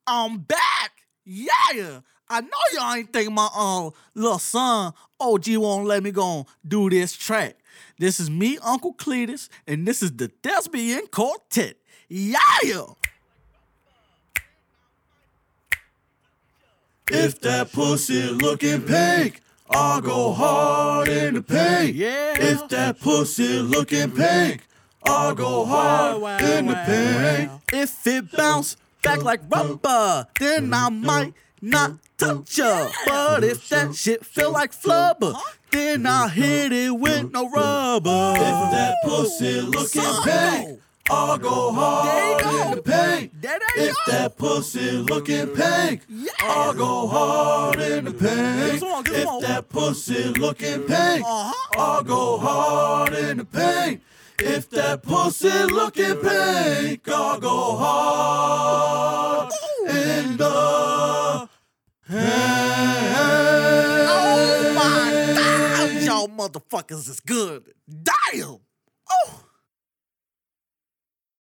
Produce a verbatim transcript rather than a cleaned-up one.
I'm back. Yeah. I know y'all ain't think my um little son O G won't let me go and do this track. This is me, Uncle Cletus, and this is the Thespian Quartet. Yeah. If that pussy looking pink, I'll go hard in the paint. Yeah. If that pussy looking pink, I'll go hard Wow, in the wow, paint. wow. If it bounce back like rubber, then I might not touch ya. But if that shit feel like flubber, then I hit it with no rubber. If that pussy looking pink, I'll go hard There you in go. the paint. There they If go. that pussy looking pink, Yeah. I'll go hard in the paint. Come on, come If on. that pussy looking pink, Uh-huh. I'll go hard in the paint. If that pussy looking pink, I'll go hard in the paint. Oh my God, y'all motherfuckers is good. Damn.